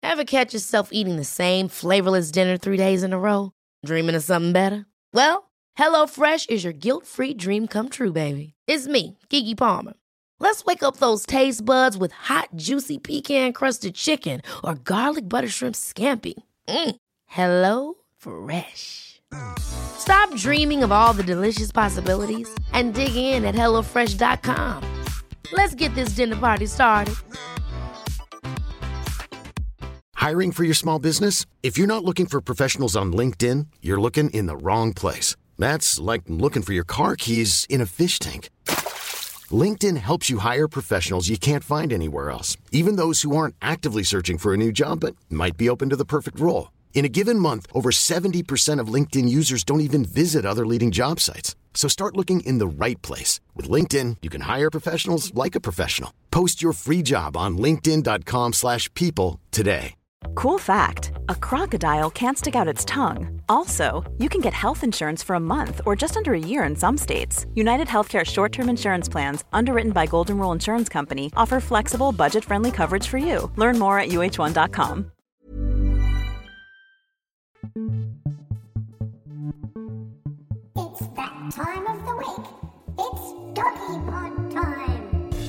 Ever catch yourself eating the same flavorless dinner 3 days in a row? Dreaming of something better? Well, HelloFresh is your guilt-free dream come true, baby. It's me, Keke Palmer. Let's wake up those taste buds with hot, juicy pecan-crusted chicken or garlic butter shrimp scampi. Hello Fresh. Stop dreaming of all the delicious possibilities and dig in at HelloFresh.com. Let's get this dinner party started. Hiring for your small business? If you're not looking for professionals on LinkedIn, you're looking in the wrong place. That's like looking for your car keys in a fish tank. LinkedIn helps you hire professionals you can't find anywhere else, even those who aren't actively searching for a new job but might be open to the perfect role. In a given month, over 70% of LinkedIn users don't even visit other leading job sites. So start looking in the right place. With LinkedIn, you can hire professionals like a professional. Post your free job on linkedin.com/people today. Cool fact, a crocodile can't stick out its tongue. Also, you can get health insurance for a month or just under a year in some states. United Healthcare short-term insurance plans, underwritten by Golden Rule Insurance Company, offer flexible, budget-friendly coverage for you. Learn more at uh1.com. It's that time of the week. It's Doggy Pod time.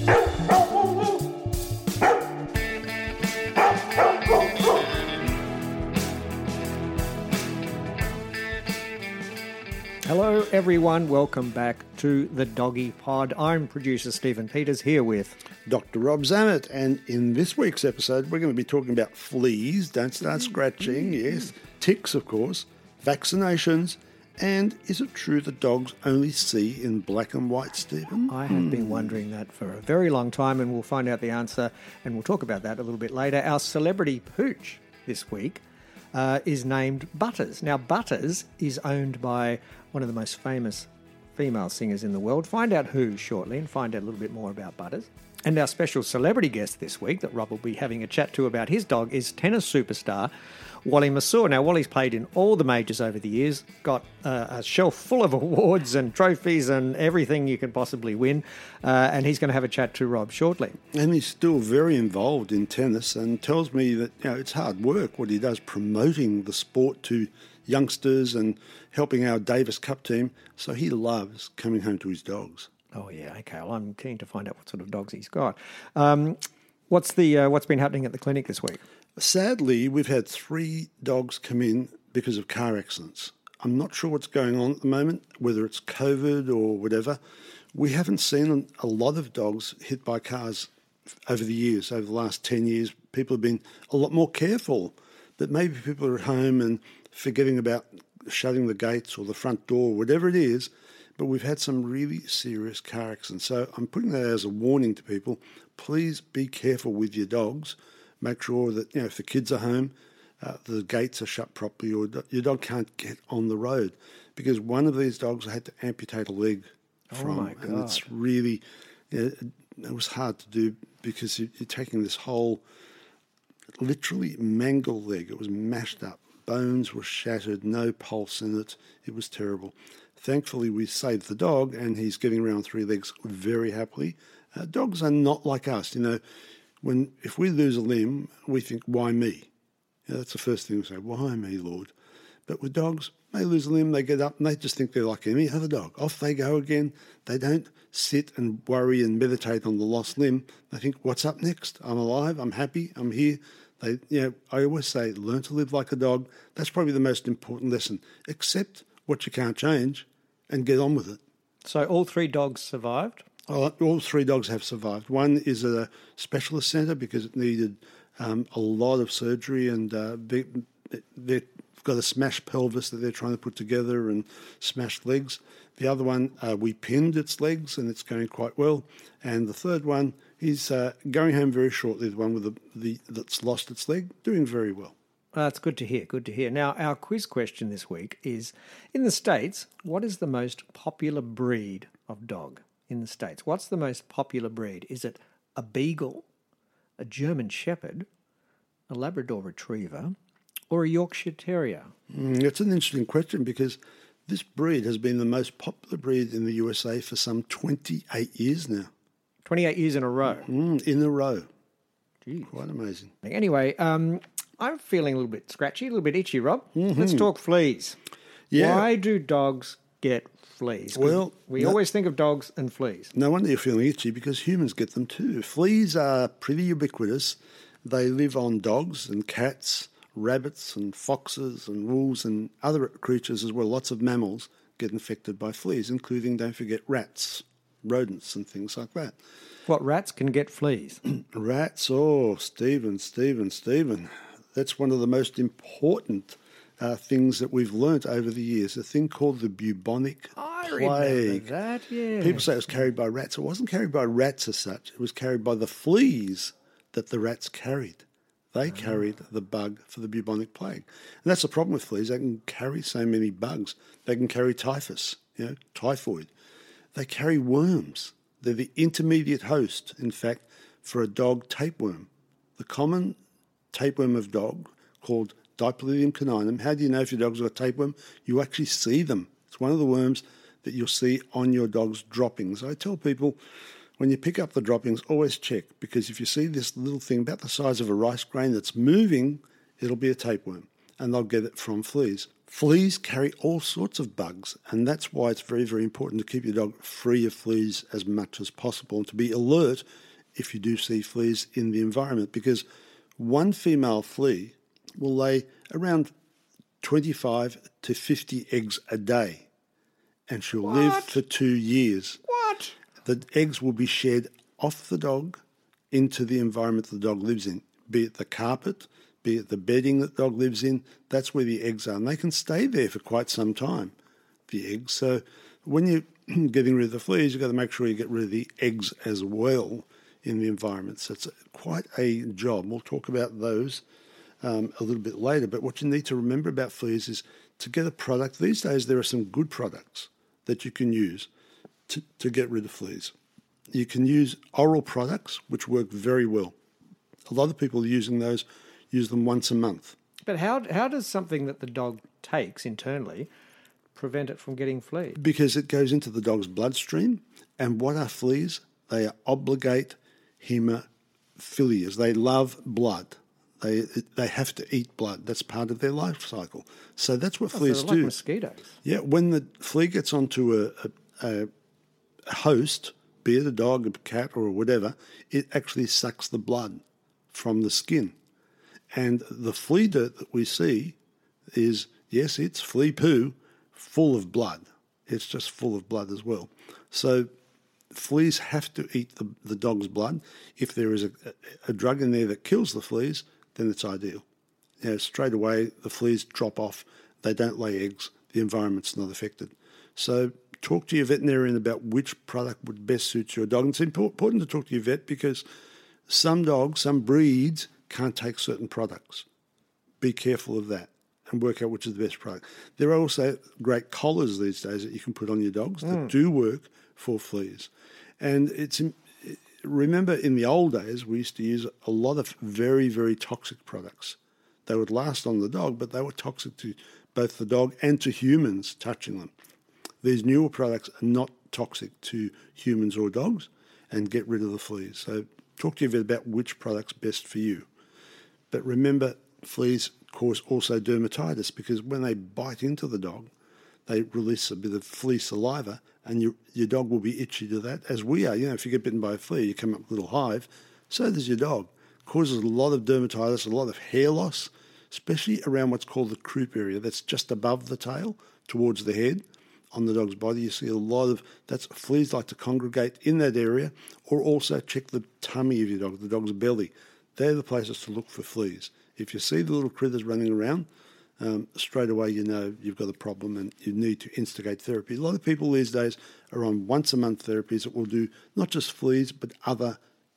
Hello everyone, welcome back to the Doggy Pod. I'm producer Stephen Peters here with Dr. Rob Zammit, and in this week's episode we're going to be talking about fleas, don't start scratching, yes, ticks of course, vaccinations, and is it true that dogs only see in black and white, Stephen? I have been wondering that for a very long time, and we'll find out the answer, and we'll talk about that a little bit later. Our celebrity pooch this week is named Butters. Now, Butters is owned by one of the most famous female singers in the world. Find out who shortly and find out a little bit more about Butters. And our special celebrity guest this week that Rob will be having a chat to about his dog is tennis superstar Wally Masur. Now, Wally's played in all the majors over the years, got a shelf full of awards and trophies and everything you can possibly win, and he's going to have a chat to Rob shortly. And he's still very involved in tennis and tells me that it's hard work what he does promoting the sport to youngsters and helping our Davis Cup team, so he loves coming home to his dogs. Oh, yeah, okay. Well, I'm keen to find out what sort of dogs he's got. What's been happening at the clinic this week? Sadly, we've had 3 dogs come in because of car accidents. I'm not sure what's going on at the moment, whether it's COVID or whatever. We haven't seen a lot of dogs hit by cars over the years. Over the last 10 years, people have been a lot more careful. But maybe people are at home and forgetting about shutting the gates or the front door, whatever it is. But we've had some really serious car accidents. So I'm putting that as a warning to people. Please be careful with your dogs. Make sure that, if the kids are home, the gates are shut properly or your dog can't get on the road. Because one of these dogs I had to amputate a leg from. Oh, my God. And it's really, it was hard to do because you're taking this whole, literally mangled leg. It was mashed up. Bones were shattered, no pulse in it. It was terrible. Thankfully, we saved the dog and he's getting around 3 legs very happily. Dogs are not like us, if we lose a limb, we think, why me? That's the first thing we say, why me, Lord? But with dogs, they lose a limb, they get up and they just think they're like any other dog. Off they go again. They don't sit and worry and meditate on the lost limb. They think, what's up next? I'm alive, I'm happy, I'm here. I always say, learn to live like a dog. That's probably the most important lesson. Accept what you can't change and get on with it. So all 3 dogs survived? All 3 dogs have survived. One is at a specialist centre because it needed a lot of surgery and they've got a smashed pelvis that they're trying to put together and smashed legs. The other one, we pinned its legs and it's going quite well. And the third one, he's going home very shortly, the one with that's lost its leg, doing very well. That's good to hear, good to hear. Now, our quiz question this week is, in the States, what is the most popular breed of dog in the States? What's the most popular breed? Is it a Beagle, a German Shepherd, a Labrador Retriever, or a Yorkshire Terrier? It's an interesting question because this breed has been the most popular breed in the USA for some 28 years now. 28 years in a row? In a row. Jeez. Quite amazing. Anyway, I'm feeling a little bit scratchy, a little bit itchy, Rob. Let's talk fleas. Yeah. Why do dogs get fleas? 'Cause Well, we always think of dogs and fleas. No wonder you're feeling itchy because humans get them too. Fleas are pretty ubiquitous. They live on dogs and cats, rabbits and foxes and wolves and other creatures as well. Lots of mammals get infected by fleas, including, don't forget, rats, rodents and things like that. What, rats can get fleas? Rats, Stephen. That's one of the most important things that we've learnt over the years, a thing called the bubonic plague. That, yeah. People say it was carried by rats. It wasn't carried by rats as such. It was carried by the fleas that the rats carried. They carried the bug for the bubonic plague. And that's the problem with fleas. They can carry so many bugs. They can carry typhus, typhoid. They carry worms. They're the intermediate host, in fact, for a dog tapeworm. The common tapeworm of dog, called Diploidium caninum. How do you know if your dog's got tapeworm? You actually see them. It's one of the worms that you'll see on your dog's droppings. I tell people, when you pick up the droppings, always check, because if you see this little thing about the size of a rice grain that's moving, it'll be a tapeworm, and they'll get it from fleas. Fleas carry all sorts of bugs, and that's why it's very, very important to keep your dog free of fleas as much as possible and to be alert if you do see fleas in the environment, because one female flea will lay around 25 to 50 eggs a day, and she'll live for 2 years. What? The eggs will be shed off the dog into the environment the dog lives in, be it the carpet, be it the bedding that the dog lives in. That's where the eggs are, and they can stay there for quite some time, the eggs. So when you're getting rid of the fleas, you've got to make sure you get rid of the eggs as well in the environment. So it's quite a job. We'll talk about those a little bit later. But what you need to remember about fleas is to get a product. These days there are some good products that you can use to get rid of fleas. You can use oral products, which work very well. A lot of people using those use them once a month. But how does something that the dog takes internally prevent it from getting fleas? Because it goes into the dog's bloodstream. And what are fleas? They are obligate hemophilias. They love blood. They have to eat blood. That's part of their life cycle. So that's what fleas so they're do. like mosquitoes. Yeah, when the flea gets onto a host, be it a dog, a cat, or whatever, it actually sucks the blood from the skin. And the flea dirt that we see is, yes, it's flea poo full of blood. It's just full of blood as well. So fleas have to eat the dog's blood. If there is a drug in there that kills the fleas, then it's ideal. Straight away, the fleas drop off. They don't lay eggs. The environment's not affected. So talk to your veterinarian about which product would best suit your dog. And it's important to talk to your vet because some dogs, some breeds, can't take certain products. Be careful of that and work out which is the best product. There are also great collars these days that you can put on your dogs that do work for fleas. And remember in the old days, we used to use a lot of very, very toxic products. They would last on the dog, but they were toxic to both the dog and to humans touching them. These newer products are not toxic to humans or dogs and get rid of the fleas. So talk to your vet about which product's best for you. But remember, fleas cause also dermatitis because when they bite into the dog, they release a bit of flea saliva and your dog will be itchy to that, as we are. If you get bitten by a flea, you come up with a little hive. So does your dog. Causes a lot of dermatitis, a lot of hair loss, especially around what's called the croup area. That's just above the tail, towards the head. On the dog's body, you see a lot of fleas like to congregate in that area, or also check the tummy of your dog, the dog's belly. They're the places to look for fleas. If you see the little critters running around, straight away you know you've got a problem and you need to instigate therapy. A lot of people these days are on once-a-month therapies that will do not just fleas, but other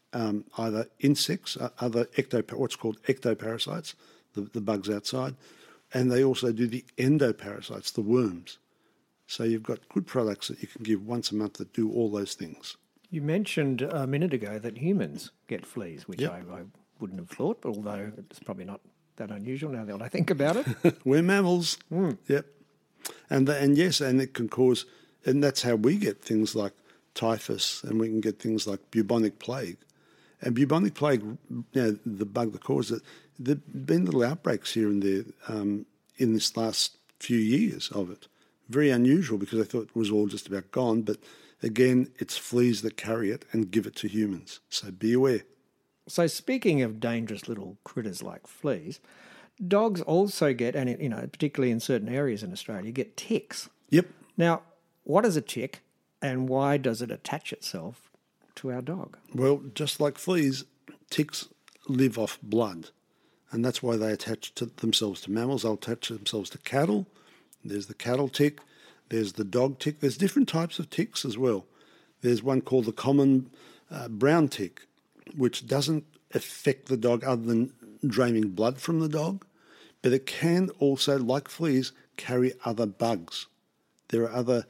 either insects, other what's called ectoparasites, the bugs outside, and they also do the endoparasites, the worms. So you've got good products that you can give once a month that do all those things. You mentioned a minute ago that humans get fleas, which I wouldn't have thought, but although it's probably not that unusual now that I think about it. We're mammals. Yep. And it can cause, and that's how we get things like typhus, and we can get things like bubonic plague. And bubonic plague, the bug that causes it, there've been little outbreaks here and there in this last few years of it. Very unusual because I thought it was all just about gone, but again, it's fleas that carry it and give it to humans. So be aware. So speaking of dangerous little critters like fleas, dogs also get, and particularly in certain areas in Australia, get ticks. Yep. Now, what is a tick and why does it attach itself to our dog? Well, just like fleas, ticks live off blood, and that's why they attach themselves to mammals. They'll attach themselves to cattle. There's the cattle tick. There's the dog tick. There's different types of ticks as well. There's one called the common brown tick, which doesn't affect the dog other than draining blood from the dog, but it can also, like fleas, carry other bugs. There are other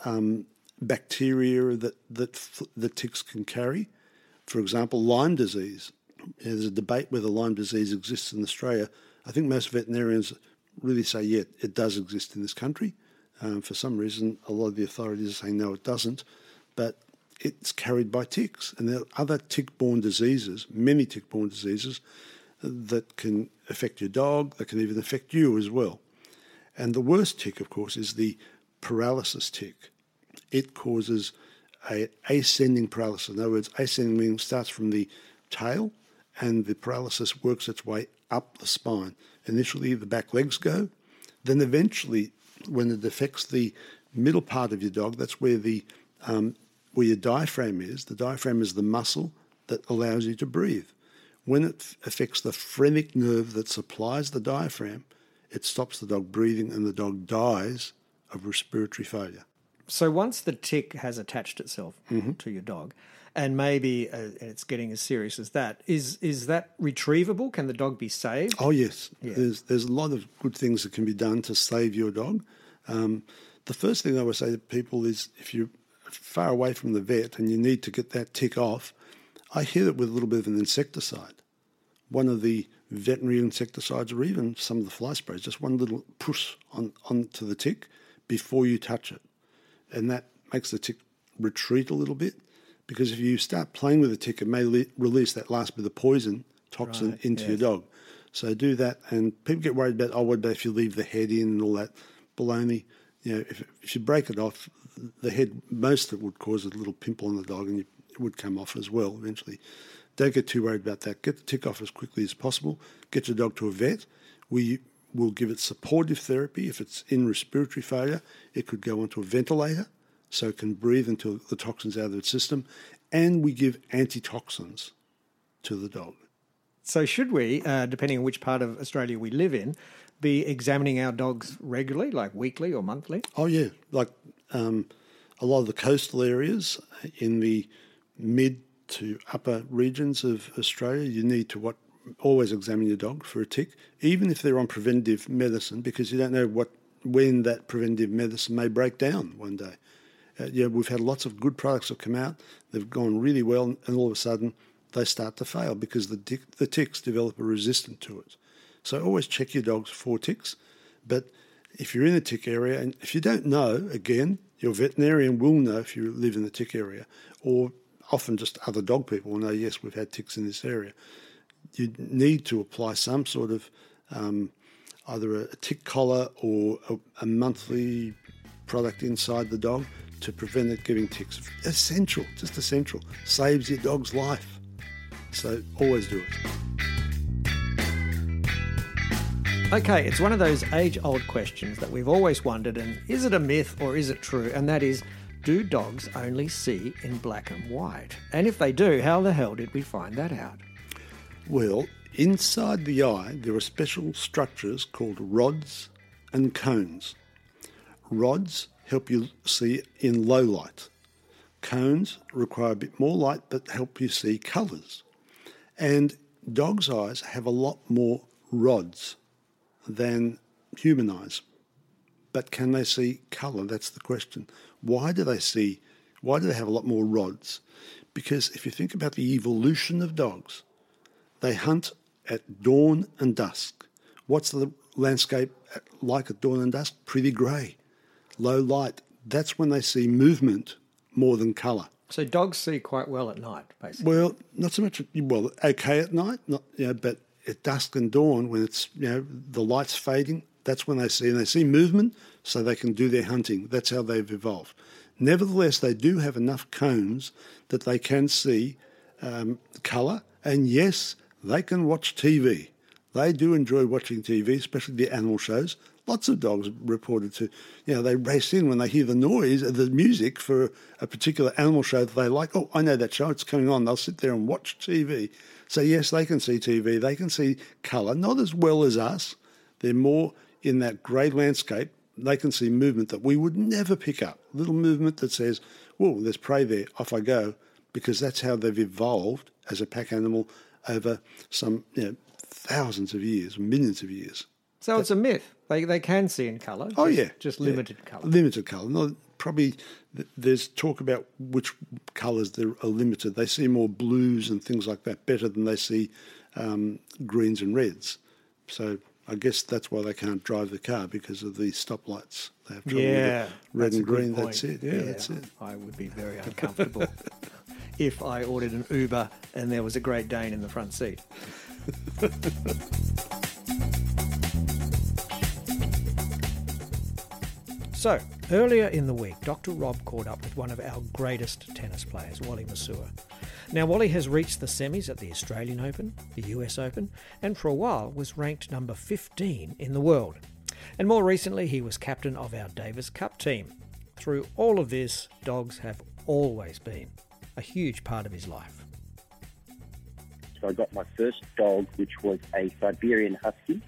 bacteria that the ticks can carry. For example, Lyme disease. There's a debate whether Lyme disease exists in Australia. I think most veterinarians really say, yeah, it does exist in this country. For some reason, a lot of the authorities are saying, no, it doesn't. But it's carried by ticks. And there are other tick-borne diseases, many tick-borne diseases, that can affect your dog, that can even affect you as well. And the worst tick, of course, is the paralysis tick. It causes ascending paralysis. In other words, ascending means starts from the tail and the paralysis works its way up the spine. Initially, the back legs go. Then eventually, when it affects the middle part of your dog, that's where where your diaphragm is. The diaphragm is the muscle that allows you to breathe. When it affects the phrenic nerve that supplies the diaphragm, it stops the dog breathing and the dog dies of respiratory failure. So once the tick has attached itself to your dog, and maybe it's getting as serious as that, is that retrievable? Can the dog be saved? Oh, yes. Yeah. There's a lot of good things that can be done to save your dog. The first thing I would say to people is if you're far away from the vet and you need to get that tick off, I hit it with a little bit of an insecticide. One of the veterinary insecticides or even some of the fly sprays, just one little push onto the tick before you touch it. And that makes the tick retreat a little bit, because if you start playing with the tick, it may release that last bit of poison toxin into your dog. So do that. And people get worried about, what about if you leave the head in and all that baloney? If you break it off, the head, most of it would cause a little pimple on the dog and it would come off as well eventually. Don't get too worried about that. Get the tick off as quickly as possible. Get your dog to a vet. We will give it supportive therapy. If it's in respiratory failure, it could go onto a ventilator so it can breathe until the toxins out of its system. And we give antitoxins to the dog. So should we, depending on which part of Australia we live in, be examining our dogs regularly, like weekly or monthly? Oh, yeah. Like a lot of the coastal areas in the mid to upper regions of Australia, you need to always examine your dog for a tick, even if they're on preventative medicine, because you don't know when that preventative medicine may break down one day. We've had lots of good products that come out, they've gone really well, and all of a sudden they start to fail because the ticks develop a resistance to it. So always check your dogs for ticks. But if you're in a tick area, and if you don't know, again, your veterinarian will know if you live in the tick area, or often just other dog people will know, yes, we've had ticks in this area. You need to apply some sort of either a tick collar or a monthly product inside the dog to prevent it giving ticks. Essential, just essential. Saves your dog's life. So always do it. Okay, it's one of those age-old questions that we've always wondered, and is it a myth or is it true? And that is, do dogs only see in black and white? And if they do, how the hell did we find that out? Well, inside the eye, there are special structures called rods and cones. Rods help you see in low light. Cones require a bit more light but help you see colours. And dogs' eyes have a lot more rods than human eyes. But can they see colour? That's the question. Why do they have a lot more rods? Because if you think about the evolution of dogs, they hunt at dawn and dusk. What's the landscape like at dawn and dusk? Pretty grey, low light. That's when they see movement more than colour. So dogs see quite well at night, basically. Well, not so much. Well, okay at night, but at dusk and dawn, when it's, the light's fading, that's when they see movement, so they can do their hunting. That's how they've evolved. Nevertheless, they do have enough cones that they can see colour, and yes, they can watch TV. They do enjoy watching TV, especially the animal shows. Lots of dogs reported to, they race in when they hear the noise, the music for a particular animal show that they like. Oh, I know that show, it's coming on. They'll sit there and watch TV. So yes, they can see TV, they can see colour, not as well as us. They're more in that grey landscape. They can see movement that we would never pick up. Little movement that says, whoa, there's prey there, off I go, because that's how they've evolved as a pack animal over some thousands of years, millions of years. So it's a myth. They can see in colour. Oh, yeah. Just limited colour. Limited colour. No, probably there's talk about which colours are limited. They see more blues and things like that better than they see greens and reds. So I guess that's why they can't drive the car, because of the stoplights. They have trouble with red and green. That's it. Yeah, that's it. I would be very uncomfortable if I ordered an Uber and there was a Great Dane in the front seat. So, earlier in the week, Dr. Rob caught up with one of our greatest tennis players, Wally Masur. Now, Wally has reached the semis at the Australian Open, the US Open, and for a while was ranked number 15 in the world. And more recently, he was captain of our Davis Cup team. Through all of this, dogs have always been a huge part of his life. So I got my first dog, which was a Siberian Husky,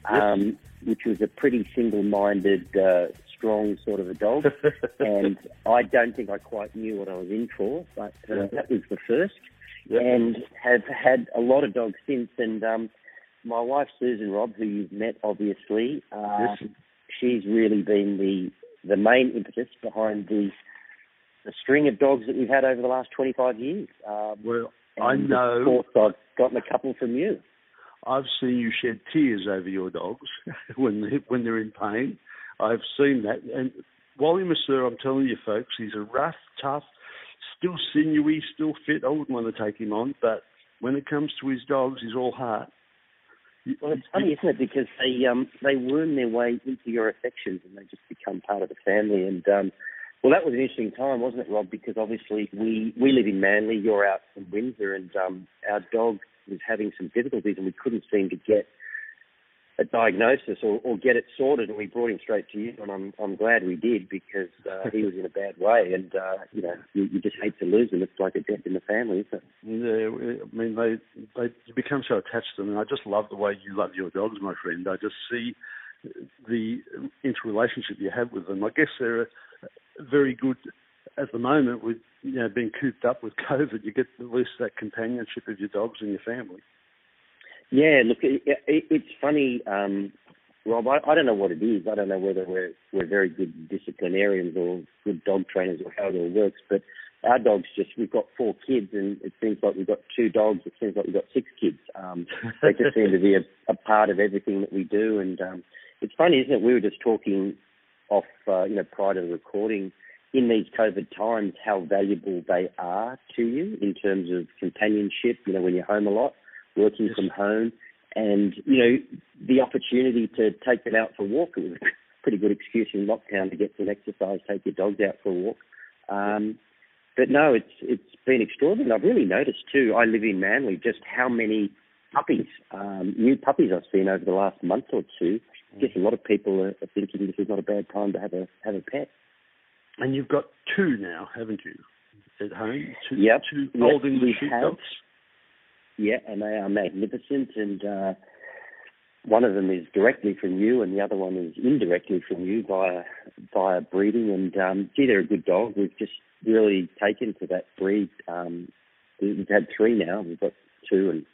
which was a pretty single-minded, strong sort of a dog. And I don't think I quite knew what I was in for, but that was the first. Yep. And have had a lot of dogs since. And my wife, Susan Robb, who you've met, obviously, she's really been the main impetus behind the string of dogs that we've had over the last 25 years. I know. Of course, I've gotten a couple from you. I've seen you shed tears over your dogs when they're in pain. I've seen that. And Wally Masur, I'm telling you, folks, he's a rough, tough, still sinewy, still fit. I wouldn't want to take him on, but when it comes to his dogs, he's all heart. Well, it's funny, isn't it? Because they worm their way into your affections and they just become part of the family. And well, that was an interesting time, wasn't it, Rob? Because obviously we live in Manly, you're out in Windsor, and our dog was having some difficulties and we couldn't seem to get a diagnosis or get it sorted, and we brought him straight to you, and I'm glad we did, because he was in a bad way, and you just hate to lose him. It's like a death in the family, isn't it? Yeah, I mean, they become so attached to them, and I just love the way you love your dogs, my friend. I just see the interrelationship you have with them. I guess they're very good at the moment with being cooped up with COVID. You get at least that companionship of your dogs and your family. Yeah, look, it's funny, Rob. I don't know what it is. I don't know whether we're very good disciplinarians or good dog trainers or how it all works. But our dogs we've got 4 kids, and it seems like we've got 2 dogs. It seems like we've got 6 kids. They just seem to be a part of everything that we do. And it's funny, isn't it? We were just talking off, prior to the recording, in these COVID times, how valuable they are to you in terms of companionship. When you're home a lot, working from home, and, the opportunity to take them out for a walk. It was a pretty good excuse in lockdown to get some exercise, take your dogs out for a walk. But no, it's been extraordinary. I've really noticed too, I live in Manly, just how many puppies, new puppies I've seen over the last month or two. I guess a lot of people are thinking this is not a bad time to have a pet. And you've got 2 now, haven't you, at home? Two old English sheepdogs? Yeah, and they are magnificent, and one of them is directly from you, and the other one is indirectly from you via breeding. And they're a good dog. We've just really taken to that breed. We've had 3 now. We've got 2,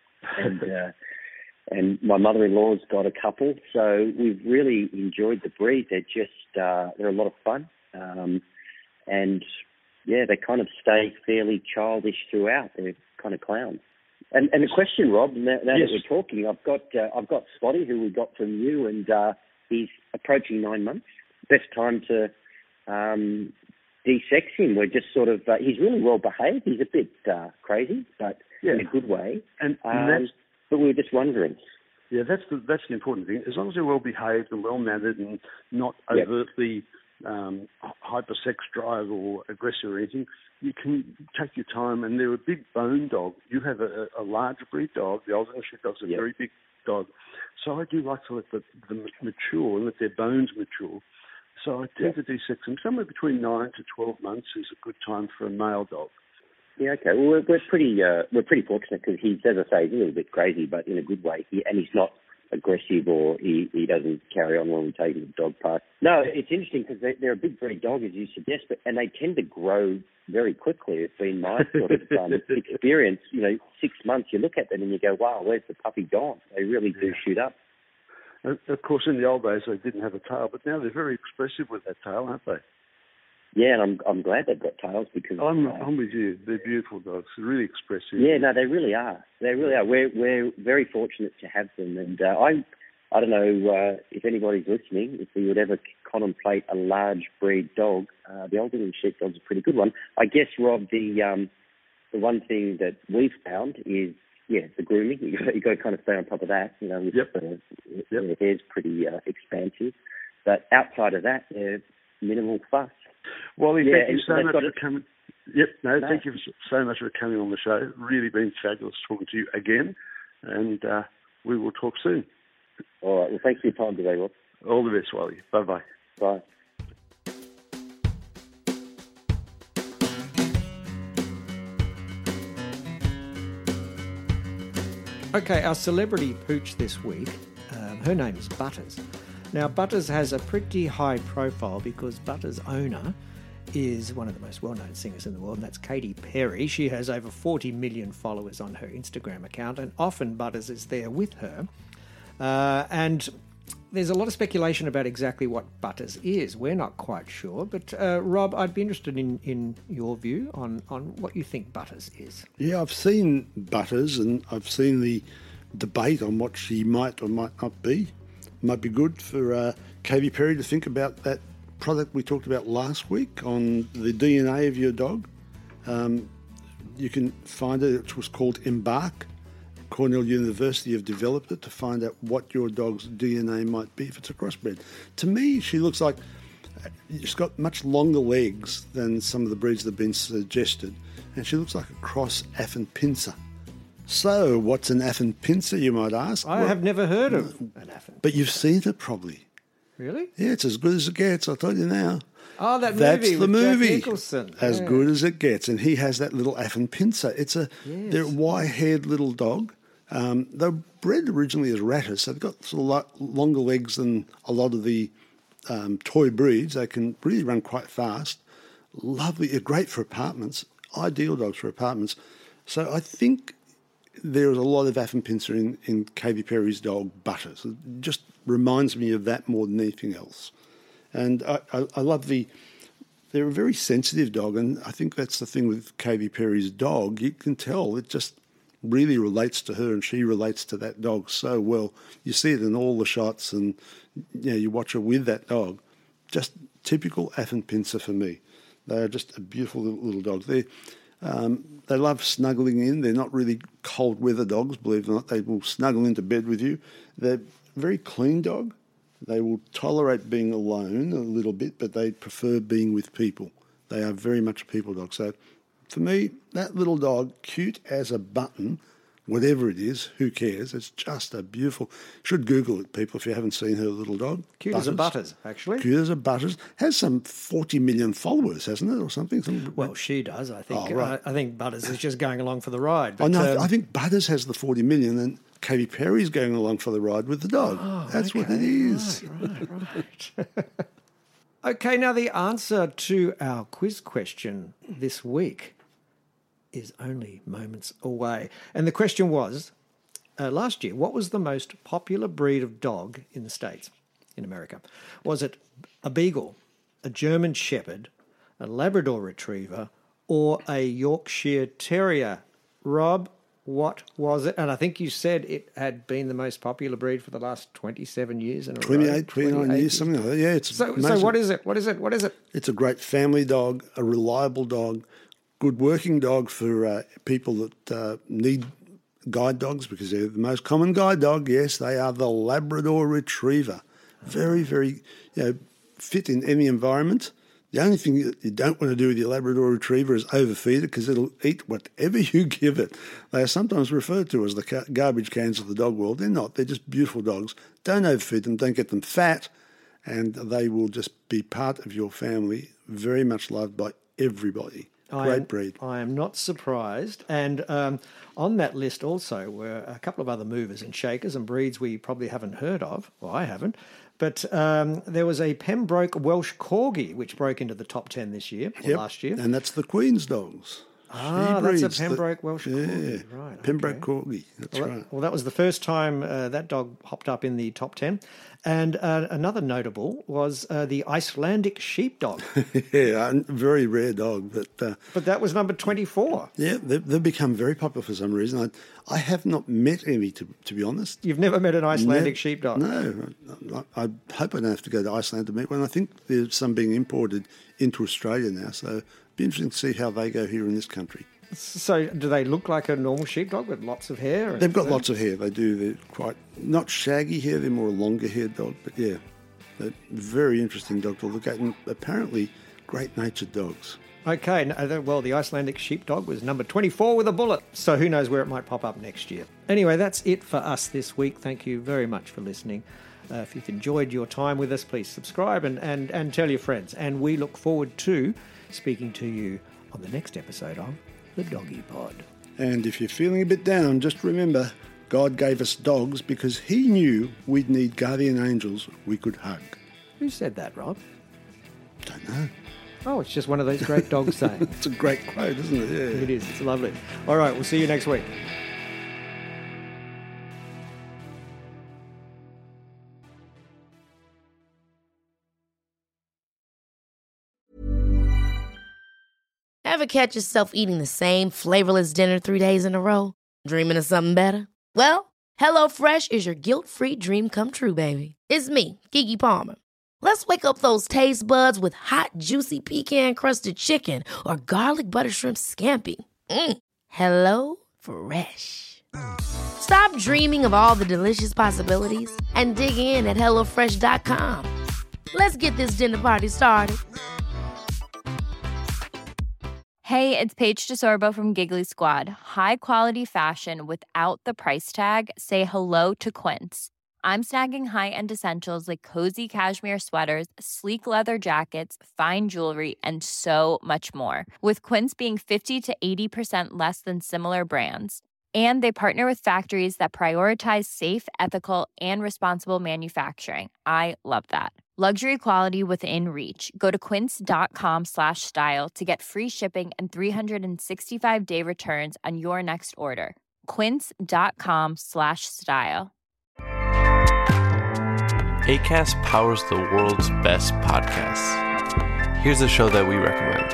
and my mother-in-law's got a couple. So we've really enjoyed the breed. They're a lot of fun, and yeah, they kind of stay fairly childish throughout. They're kind of clowns. And the question, Rob, now that we're talking, I've got Spotty, who we got from you, and he's approaching 9 months. Best time to de-sex him. We're just sort of he's really well behaved. He's a bit crazy, but in a good way. And but we were just wondering. Yeah, that's the important thing. As long as they're well behaved and well mannered and not Yep. overtly hyper sex drive or aggressive or anything, you can take your time. And they're a big bone dog. You have a larger breed dog. The Old English Sheepdog's a Yep. very big dog. So I do like to let them mature and let their bones mature. So I tend to desex them somewhere between 9 to 12 months is a good time for a male dog. Yeah, okay. Well, we're pretty fortunate because he's, as I say, he's a little bit crazy, but in a good way. And he's not aggressive or he doesn't carry on when we take him to the dog park. No, it's interesting because they're a big breed dog, as you suggest, and they tend to grow very quickly. It's been my sort of experience. 6 months, you look at them and you go, wow, where's the puppy gone? They really do shoot up. Of course, in the old days, they didn't have a tail, but now they're very expressive with that tail, aren't they? Yeah, and I'm glad they've got tails because... I'm with you. They're beautiful dogs. They're really expressive. Yeah, no, they really are. They really are. We're very fortunate to have them. And I don't know if anybody's listening, if we would ever contemplate a large breed dog, the Old English Sheepdog's a pretty good one. I guess, Rob, the one thing that we've found is, the grooming. You've got to kind of stay on top of that. The hair's pretty expansive. But outside of that, they're minimal fuss. Wally, thank you so much for coming. Thank you so much for coming on the show. Really been fabulous talking to you again, and we will talk soon. All right. Well, thanks for your time today, Rob. All the best, Wally. Bye-bye. Bye. Okay, our celebrity pooch this week, her name is Butters. Now, Butters has a pretty high profile because Butters' owner is one of the most well-known singers in the world, and that's Katy Perry. She has over 40 million followers on her Instagram account, and often Butters is there with her. And there's a lot of speculation about exactly what Butters is. We're not quite sure, but Rob, I'd be interested in your view on what you think Butters is. Yeah, I've seen Butters, and I've seen the debate on what she might or might not be. Might be good for Katy Perry to think about that product we talked about last week on the DNA of your dog. You can find it. It was called Embark. Cornell University have developed it to find out what your dog's DNA might be if it's a crossbred. To me, she looks like she's got much longer legs than some of the breeds that have been suggested, and she looks like a cross Affenpinscher. So, what's an Affenpinscher, you might ask? I have never heard of an Affenpinscher. But you've seen it probably. Really? Yeah, it's as good as it gets, I'll tell you now. Oh, That's movie the with movie. Jack Nicholson. As good as it gets. And he has that little Affenpinscher. They're a wire-haired little dog. They're bred originally as ratters, so they've got sort of longer legs than a lot of the toy breeds. They can really run quite fast. Lovely, great for apartments. Ideal dogs for apartments. So I think there is a lot of Affenpinscher in Katy Perry's dog, Butters. It just reminds me of that more than anything else. And I love they're a very sensitive dog, and I think that's the thing with Katy Perry's dog. You can tell it just really relates to her, and she relates to that dog so well. You see it in all the shots, and you watch her with that dog. Just typical Affenpinscher for me. They are just a beautiful little dog. They love snuggling in. They're not really cold weather dogs, believe it or not. They will snuggle into bed with you. They're a very clean dog. They will tolerate being alone a little bit, but they prefer being with people. They are very much a people dog. So for me, that little dog, cute as a button, whatever it is, who cares? It's just a beautiful... Should Google it, people, if you haven't seen her little dog. Cute as a Butters, actually. Cute as a Butters. Has some 40 million followers, hasn't it, or something? Well, she does, I think. Oh, right. I think Butters is just going along for the ride. But, I think Butters has the 40 million and Katy Perry's going along for the ride with the dog. That's what it is. Right. Okay, now the answer to our quiz question this week is only moments away. And the question was, last year, what was the most popular breed of dog in the States, in America? Was it a Beagle, a German Shepherd, a Labrador Retriever, or a Yorkshire Terrier? Rob, what was it? And I think you said it had been the most popular breed for the last 27 years in a row. 29 years, something like that. Yeah, it's so what is it? What is it? It's a great family dog, a reliable dog, good working dog for people that need guide dogs because they're the most common guide dog. Yes, they are the Labrador Retriever. Very, very fit in any environment. The only thing that you don't want to do with your Labrador Retriever is overfeed it because it'll eat whatever you give it. They are sometimes referred to as the garbage cans of the dog world. They're not. They're just beautiful dogs. Don't overfeed them. Don't get them fat. And they will just be part of your family, very much loved by everybody. Great breed. I am not surprised. And on that list also were a couple of other movers and shakers and breeds we probably haven't heard of. Well, I haven't. But there was a Pembroke Welsh Corgi, which broke into the top 10 this year, last year. And that's the Queen's dogs. That's a Pembroke Welsh Corgi. Yeah, Right, Pembroke Corgi, that's right. Well, that was the first time that dog hopped up in the top 10. And another notable was the Icelandic Sheepdog. Yeah, a very rare dog. But that was number 24. Yeah, they've become very popular for some reason. I have not met any, to be honest. You've never met an Icelandic sheepdog? No. I hope I don't have to go to Iceland to meet one. I think there's some being imported into Australia now, so it'd be interesting to see how they go here in this country. So do they look like a normal sheepdog with lots of hair? They've got lots of hair. They do. They're quite, not shaggy hair, they're more a longer haired dog, but yeah, they're very interesting dog to look at, and apparently great-natured dogs. Okay, well, the Icelandic sheepdog was number 24 with a bullet, so who knows where it might pop up next year. Anyway, that's it for us this week. Thank you very much for listening. If you've enjoyed your time with us, please subscribe and tell your friends. And we look forward to speaking to you on the next episode of The Doggy Pod. And if you're feeling a bit down, just remember, God gave us dogs because he knew we'd need guardian angels we could hug. Who said that, Rob? Don't know. Oh, it's just one of those great dog sayings. It's a great quote, isn't it? Yeah. It is. It's lovely. All right, we'll see you next week. Ever catch yourself eating the same flavorless dinner 3 days in a row? Dreaming of something better? Well, HelloFresh is your guilt-free dream come true, baby. It's me, Keke Palmer. Let's wake up those taste buds with hot, juicy pecan-crusted chicken or garlic butter shrimp scampi. Hello Fresh. Stop dreaming of all the delicious possibilities and dig in at HelloFresh.com. Let's get this dinner party started. Hey, it's Paige DeSorbo from Giggly Squad. High quality fashion without the price tag. Say hello to Quince. I'm snagging high-end essentials like cozy cashmere sweaters, sleek leather jackets, fine jewelry, and so much more. With Quince being 50 to 80% less than similar brands. And they partner with factories that prioritize safe, ethical, and responsible manufacturing. I love that. Luxury quality within reach. Go to quince.com/style to get free shipping and 365-day returns on your next order. Quince.com/style. Acast powers the world's best podcasts. Here's a show that we recommend.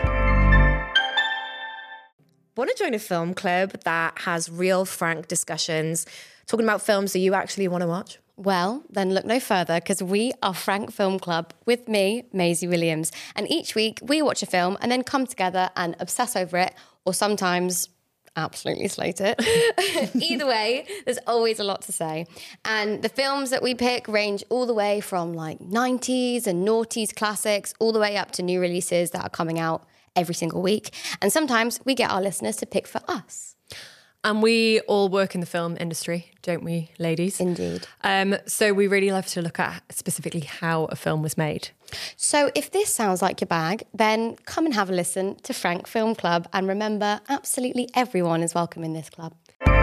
Want to join a film club that has real, frank discussions, talking about films that you actually want to watch? Well, then look no further, because we are Frank Film Club with me, Maisie Williams. And each week we watch a film and then come together and obsess over it, or sometimes absolutely slate it. Either way, there's always a lot to say. And the films that we pick range all the way from like 90s and noughties classics, all the way up to new releases that are coming out every single week. And sometimes we get our listeners to pick for us. And we all work in the film industry, don't we, ladies? Indeed. So we really love to look at specifically how a film was made. So if this sounds like your bag, then come and have a listen to Frank Film Club. And remember, absolutely everyone is welcome in this club.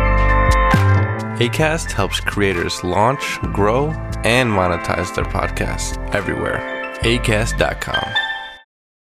Acast helps creators launch, grow, and monetize their podcasts everywhere. Acast.com.